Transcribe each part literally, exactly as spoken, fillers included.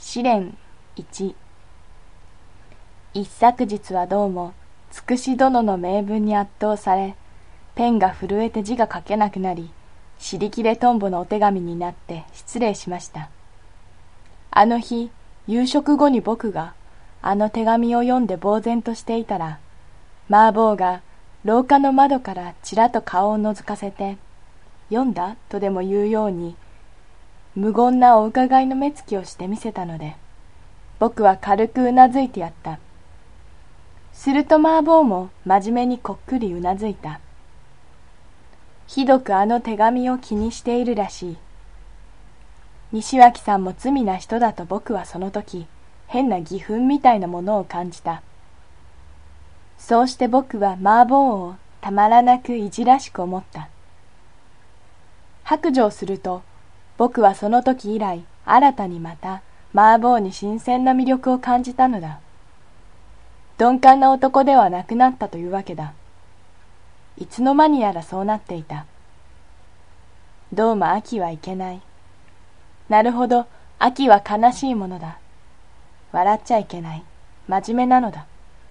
試練いち。一昨日はどうもつくし殿の名文に圧倒され、ペンが震えて字が書けなくなり、尻切れトンボのお手紙になって失礼しました。あの日夕食後に僕があの手紙を読んで呆然としていたら、マーボーが廊下の窓からちらと顔を覗かせて、読んだとでも言うように無言なお伺いの目つきをしてみせたので、僕は軽くうなずいてやった。するとマーボーも真面目にこっくりうなずいた。ひどくあの手紙を気にしているらしい。西脇さんも罪な人だと僕はその時変な義憤みたいなものを感じた。そうして僕はマーボーをたまらなくいじらしく思った。白状すると、僕はその時以来新たにまたマーボーに新鮮な魅力を感じたのだ。鈍感な男ではなくなったというわけだ。いつの間にやらそうなっていた。どうも秋はいけない。なるほど、秋は悲しいものだ。笑っちゃいけない。真面目なのだ。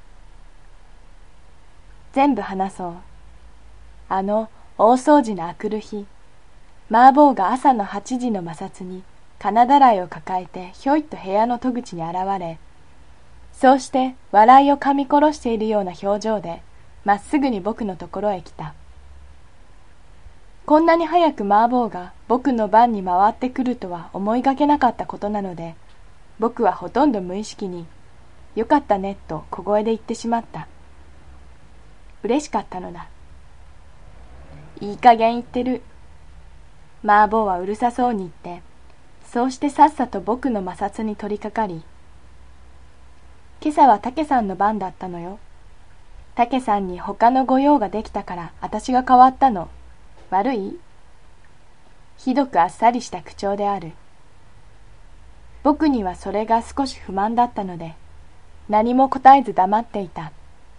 全部話そう。あの大掃除のあくる日、マーボーが朝の八時の摩擦に金だらいを抱えてひょいっと部屋の戸口に現れ、そうして笑いを噛み殺しているような表情でまっすぐに僕のところへ来た。こんなに早くマーボーが僕の番に回ってくるとは思いがけなかったことなので、僕はほとんど無意識によかったねと小声で言ってしまった。嬉しかったのだ。いい加減言ってる。マーボーはうるさそうに言って、そうしてさっさと僕の摩擦に取りかかり、今朝は竹さんの番だったのよ。竹さんに他の御用ができたから私が代わったの。悪い？ひどくあっさりした口調である。僕にはそれが少し不満だったので、何も答えず黙っていた。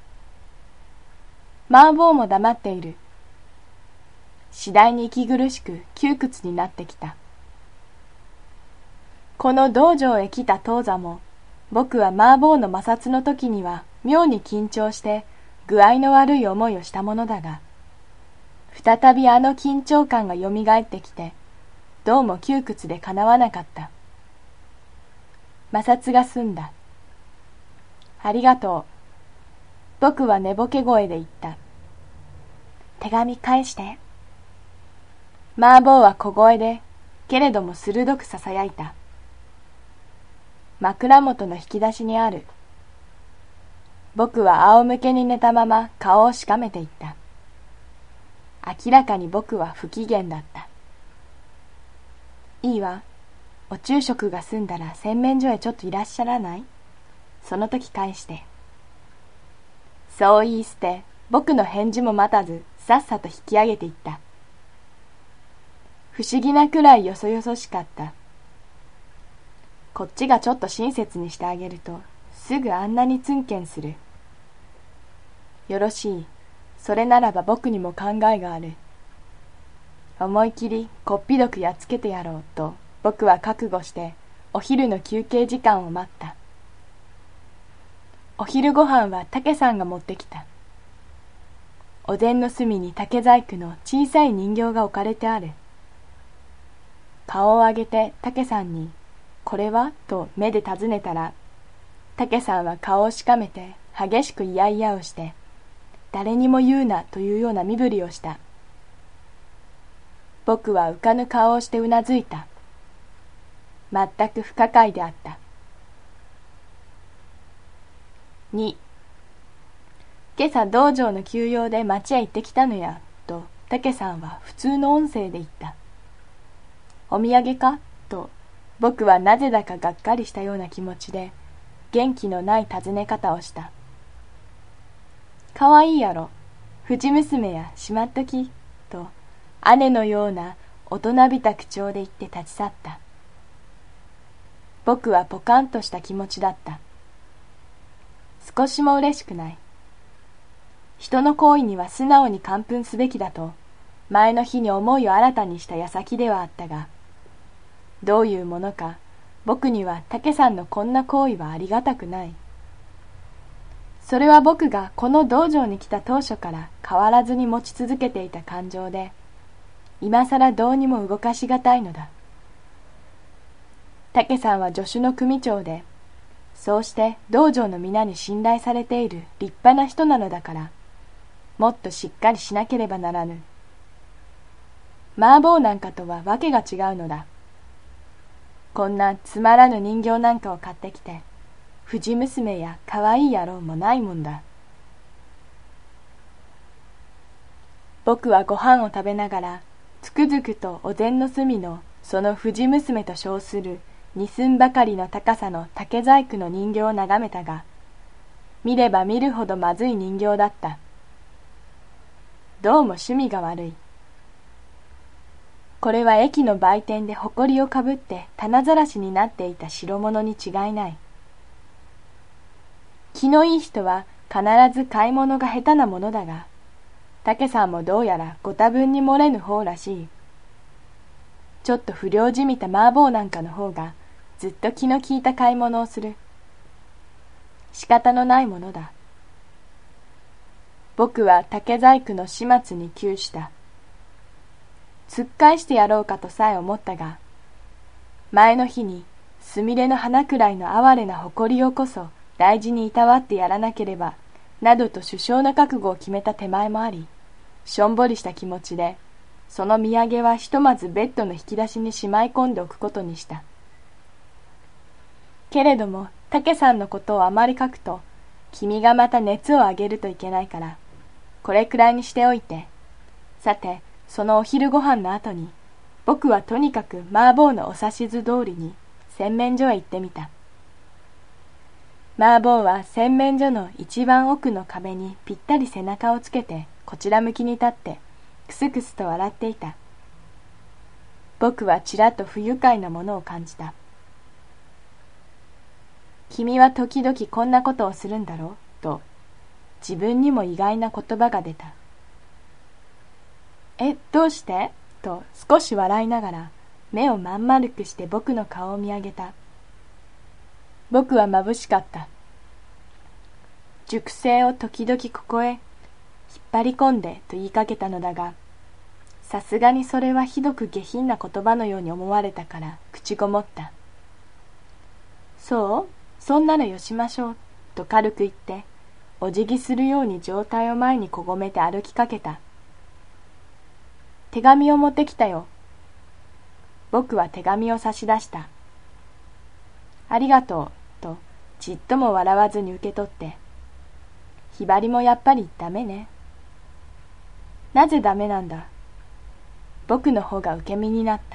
マーボーも黙っている。次第に息苦しく窮屈になってきた。この道場へ来た当座も、僕はマーボーの摩擦の時には妙に緊張して具合の悪い思いをしたものだが、再びあの緊張感がよみがえってきて、どうも窮屈でかなわなかった。摩擦が済んだ。ありがとう。僕は寝ぼけ声で言った。手紙返して。マーボーは小声で、けれども鋭くささやいた。枕元の引き出しにある。僕は仰向けに寝たまま顔をしかめていった。明らかに僕は不機嫌だった。いいわ。お昼食が済んだら洗面所へちょっといらっしゃらない？その時返して。そう言い捨て、僕の返事も待たず、さっさと引き上げていった。不思議なくらいよそよそしかった。こっちがちょっと親切にしてあげると、すぐあんなにツンケンする。よろしい。それならば僕にも考えがある。思い切りこっぴどくやっつけてやろうと、僕は覚悟して、お昼の休憩時間を待った。お昼ご飯は竹さんが持ってきた。お膳の隅に竹細工の小さい人形が置かれてある。顔を上げて竹さんに、これはと目で尋ねたら、竹さんは顔をしかめて激しくイヤイヤをして、誰にも言うなというような身振りをした。僕は浮かぬ顔をしてうなずいた。全く不可解であった。に、今朝道場の休養で町へ行ってきたのや、と竹さんは普通の音声で言った。お土産かと、僕はなぜだかがっかりしたような気持ちで、元気のない尋ね方をした。かわいいやろ。藤娘やしまっとき、と、姉のような大人びた口調で言って立ち去った。僕はポカンとした気持ちだった。少しも嬉しくない。人の行為には素直に感奮すべきだと、前の日に思いを新たにした矢先ではあったが、どういうものか、 僕には竹さんのこんな行為はありがたくない。それは僕がこの道場に来た当初から変わらずに持ち続けていた感情で、今さらどうにも動かしがたいのだ。竹さんは助手の組長で、そうして道場の皆に信頼されている立派な人なのだから、もっとしっかりしなければならぬ。麻婆なんかとはわけが違うのだ。こんなつまらぬ人形なんかを買ってきて、藤娘やかわいい野郎もないもんだ。僕はご飯を食べながら、つくづくとお膳の隅のその藤娘と称する二寸ばかりの高さの竹細工の人形を眺めたが、見れば見るほどまずい人形だった。どうも趣味が悪い。これは駅の売店で埃をかぶって棚ざらしになっていた白物に違いない。気のいい人は必ず買い物が下手なものだが、竹さんもどうやらご多分に漏れぬ方らしい。ちょっと不良じみた麻婆なんかの方がずっと気の利いた買い物をする。仕方のないものだ。僕は竹細工の始末に窮した。突っ返してやろうかとさえ思ったが、前の日にすみれの花くらいの哀れな誇りをこそ大事にいたわってやらなければ、などと首相の覚悟を決めた手前もあり、しょんぼりした気持ちで、その土産はひとまずベッドの引き出しにしまい込んでおくことにした。けれども、竹さんのことをあまり書くと、君がまた熱を上げるといけないから、これくらいにしておいて、さて、そのお昼ご飯の後に、僕はとにかく麻婆のお指図通りに洗面所へ行ってみた。麻婆は洗面所の一番奥の壁にぴったり背中をつけてこちら向きに立ってクスクスと笑っていた。僕はちらっと不愉快なものを感じた。君は時々こんなことをするんだろうと自分にも意外な言葉が出た。え、どうしてと少し笑いながら目をまん丸くして僕の顔を見上げた。僕は眩しかった。熟成を時々ここへ引っ張り込んでと言いかけたのだが、さすがにそれはひどく下品な言葉のように思われたから口ごもった。そう、そんなのよしましょうと軽く言って、お辞儀するように上体を前にこごめて歩きかけた。手紙を持ってきたよ。僕は手紙を差し出した。ありがとう、とちっとも笑わずに受け取って、ひばりもやっぱりダメね。なぜダメなんだ。僕の方が受け身になった。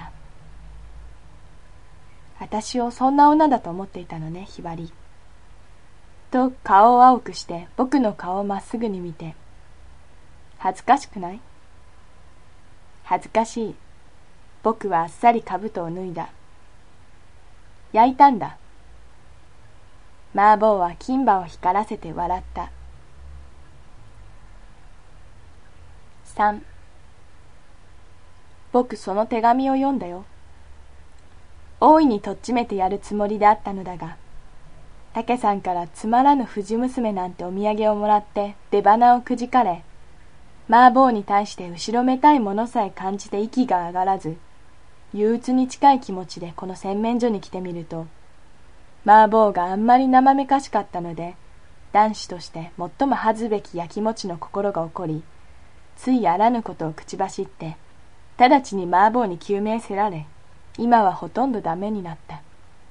私をそんな女だと思っていたのね、ひばり。と顔を青くして僕の顔をまっすぐに見て、恥ずかしくない？恥ずかしい。僕はあっさり兜を脱いだ。焼いたんだ。麻婆は金歯を光らせて笑った。さん僕その手紙を読んだよ。大いにとっちめてやるつもりであったのだが、竹さんからつまらぬ藤娘なんてお土産をもらって出鼻をくじかれ、麻婆に対して後ろめたいものさえ感じて息が上がらず、憂鬱に近い気持ちでこの洗面所に来てみると、麻婆があんまり生めかしかったので、男子として最も恥ずべきやきもちの心が起こり、ついあらぬことを口走って、直ちに麻婆に救命せられ、今はほとんどダメになった。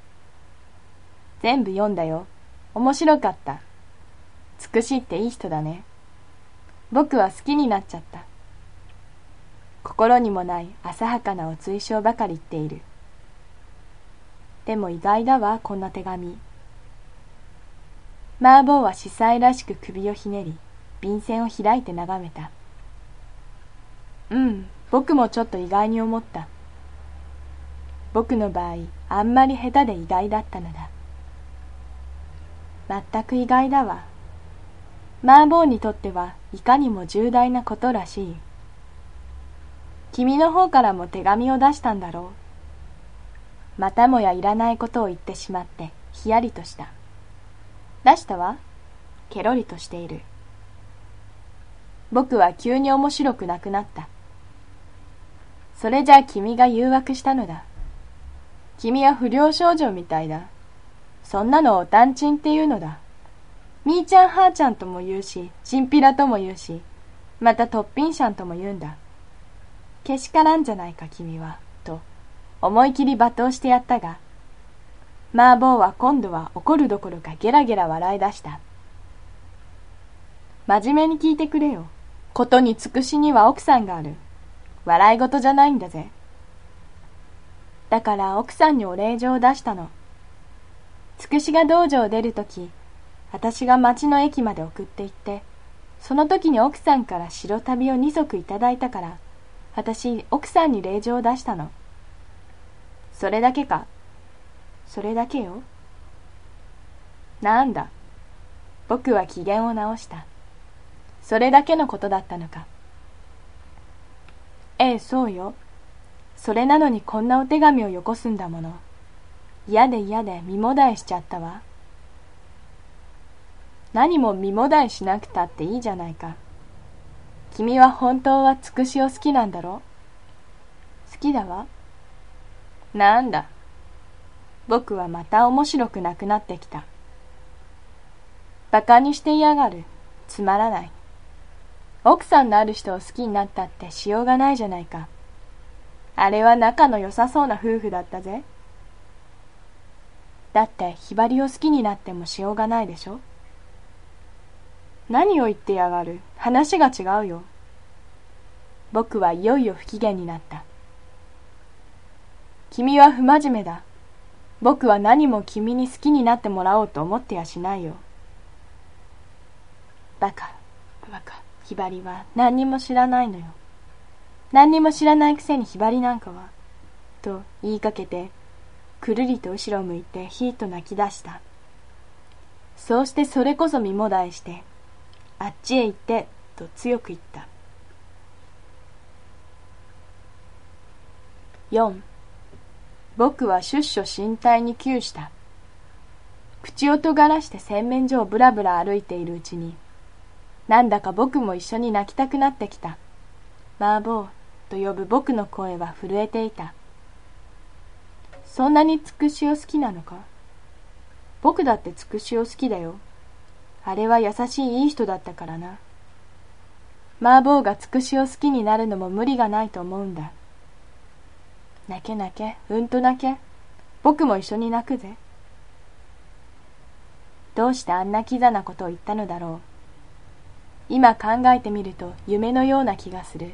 全部読んだよ。面白かった。つくしっていい人だね。僕は好きになっちゃった。心にもない浅はかなお追奨ばかり言っている。でも意外だわ、こんな手紙。麻婆は司祭らしく首をひねり、便箋を開いて眺めた。うん、僕もちょっと意外に思った。僕の場合、あんまり下手で意外だったのだ。全く意外だわ。麻婆にとってはいかにも重大なことらしい。君の方からも手紙を出したんだろう。 またもやいらないことを言ってしまってひやりとした。出したわ。ケロリとしている。僕は急に面白くなくなった。それじゃ君が誘惑したのだ。君は不良少女みたいだ。そんなのおたんちんっていうのだ。みーちゃんはーちゃんとも言うし、チンピラとも言うし、またトッピンシャンとも言うんだ。けしからんじゃないか君は、と思い切り罵倒してやったが、マーボーは今度は怒るどころかゲラゲラ笑い出した。真面目に聞いてくれよ。ことにつくしには奥さんがある。笑い事じゃないんだぜ。だから奥さんにお礼状を出したの。つくしが道場を出るとき、私が町の駅まで送って行って、その時に奥さんから白旅を二足いただいたから、私奥さんに礼状を出したの。それだけか？それだけよ。なんだ。僕は機嫌を直した。それだけのことだったのか。ええ、そうよ。それなのにこんなお手紙をよこすんだもの。嫌で嫌で身もだえしちゃったわ。何も身もだえしなくたっていいじゃないか。君は本当はつくしを好きなんだろ？好きだわ。なんだ。僕はまた面白くなくなってきた。バカにしていやがる。つまらない。奥さんのある人を好きになったってしようがないじゃないか。あれは仲の良さそうな夫婦だったぜ。だってひばりを好きになってもしようがないでしょ。何を言ってやがる。話が違うよ。僕はいよいよ不機嫌になった。君は不真面目だ。僕は何も君に好きになってもらおうと思ってやしないよ。バカ、バカ、ひばりは何にも知らないのよ。何にも知らないくせにひばりなんかは、と言いかけて、くるりと後ろを向いてひーっと泣き出した。そうしてそれこそ身もだえして、あっちへ行って、と強く言った。よん. 僕は出所進退に窮した。口を尖らして洗面所をぶらぶら歩いているうちに、なんだか僕も一緒に泣きたくなってきた。マーボーと呼ぶ僕の声は震えていた。そんなにつくしを好きなのか？僕だってつくしを好きだよ。あれは優しいいい人だったからな。マーボーがつくしを好きになるのも無理がないと思うんだ。泣け泣け、うんと泣け。僕も一緒に泣くぜ。どうしてあんなキザなことを言ったのだろう。今考えてみると夢のような気がする。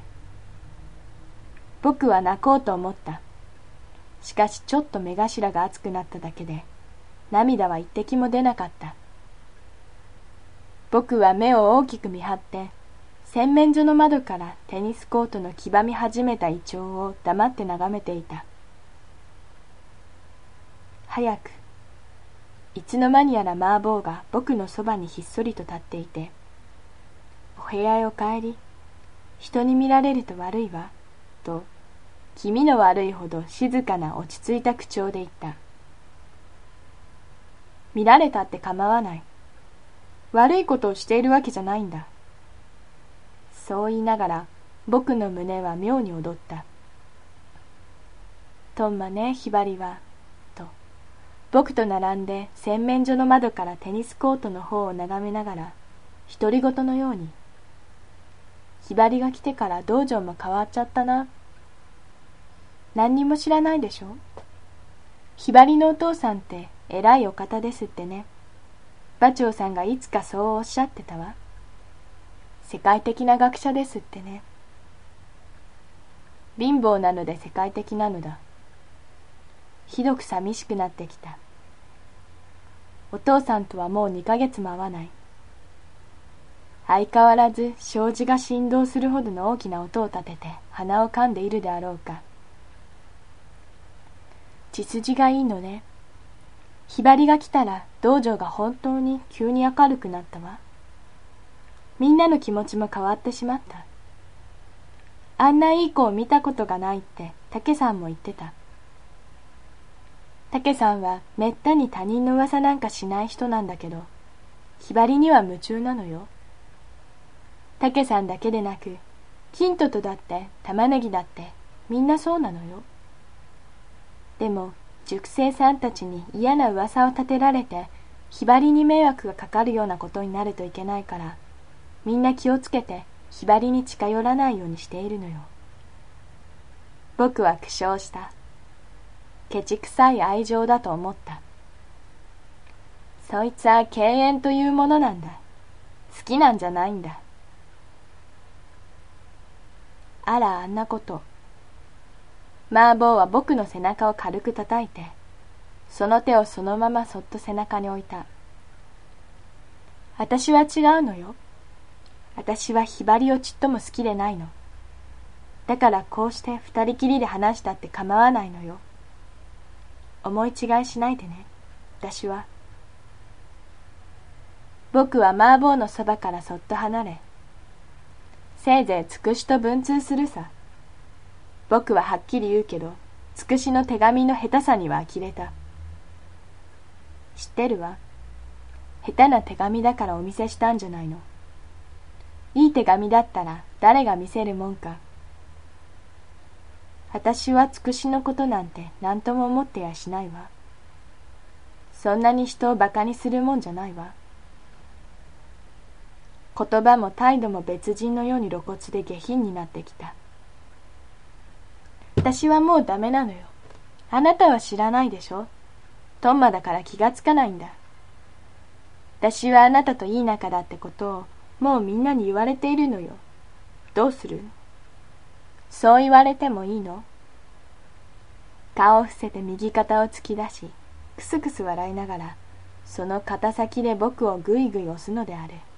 僕は泣こうと思った。しかしちょっと目頭が熱くなっただけで、涙は一滴も出なかった。僕は目を大きく見張って、洗面所の窓からテニスコートの黄ばみ始めたイチョウを黙って眺めていた。早く、いつの間にやらマーボーが僕のそばにひっそりと立っていて、お部屋へお帰り、人に見られると悪いわ、と、気味の悪いほど静かな落ち着いた口調で言った。見られたって構わない。悪いことをしているわけじゃないんだ。そう言いながら僕の胸は妙に踊った。とんまね、ひばりは、と、僕と並んで洗面所の窓からテニスコートの方を眺めながら、独り言のように、ひばりが来てから道場も変わっちゃったな。何にも知らないでしょ。ひばりのお父さんって偉いお方ですってね。馬長さんがいつかそうおっしゃってたわ。世界的な学者ですってね。貧乏なので世界的なのだ。ひどく寂しくなってきた。お父さんとはもう二ヶ月も会わない。相変わらず障子が振動するほどの大きな音を立てて鼻を噛んでいるであろうか。血筋がいいのね。ひばりが来たら道場が本当に急に明るくなったわ。みんなの気持ちも変わってしまった。あんないい子を見たことがないって竹さんも言ってた。 竹さんはめったに他人の噂なんかしない人なんだけど、ひばりには夢中なのよ。竹さんだけでなく、金ととだって玉ねぎだってみんなそうなのよ。でも塾生さんたちに嫌な噂を立てられて、ひばりに迷惑がかかるようなことになるといけないから、みんな気をつけてひばりに近寄らないようにしているのよ。僕は苦笑した。ケチくさい愛情だと思った。そいつは敬遠というものなんだ。好きなんじゃないんだ。あら、あんなこと。マーボーは僕の背中を軽く叩いて、その手をそのままそっと背中に置いた。私は違うのよ。私はひばりをちっとも好きでないの。だからこうして二人きりで話したって構わないのよ。思い違いしないでね。私は。僕はマーボーのそばからそっと離れ、せいぜいつくしと文通するさ。僕ははっきり言うけど、つくしの手紙の下手さには呆れた。知ってるわ。下手な手紙だからお見せしたんじゃないの。いい手紙だったら誰が見せるもんか。私はつくしのことなんて何とも思ってやしないわ。そんなに人をバカにするもんじゃないわ。言葉も態度も別人のように露骨で下品になってきた。私はもうダメなのよ。あなたは知らないでしょ。トンマだから気がつかないんだ。私はあなたといい仲だってことをもうみんなに言われているのよ。どうする？そう言われてもいいの？顔を伏せて右肩を突き出し、くすくす笑いながら、その肩先で僕をぐいぐい押すのである。